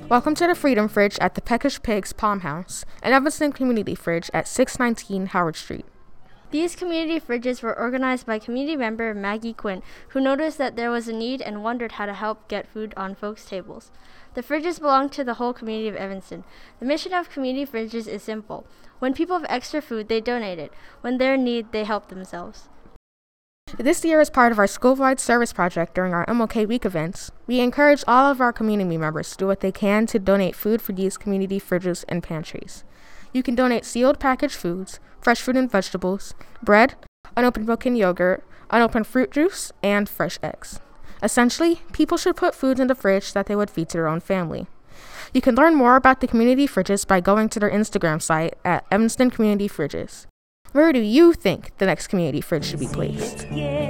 Welcome to the Freedom Fridge at the Peckish Pigs Palm House, and Evanston Community Fridge at 619 Howard Street. These community fridges were organized by community member Maggie Quinn, who noticed that there was a need and wondered how to help get food on folks' tables. The fridges belong to the whole community of Evanston. The mission of community fridges is simple. When people have extra food, they donate it. When they're in need, they help themselves. This year, as part of our school-wide service project during our MLK Week events, we encourage all of our community members to do what they can to donate food for these community fridges and pantries. You can donate sealed packaged foods, fresh fruit and vegetables, bread, unopened milk and yogurt, unopened fruit juice, and fresh eggs. Essentially, people should put foods in the fridge that they would feed to their own family. You can learn more about the community fridges by going to their Instagram site at Evanston Community Fridges. Where do you think the next community fridge should be placed?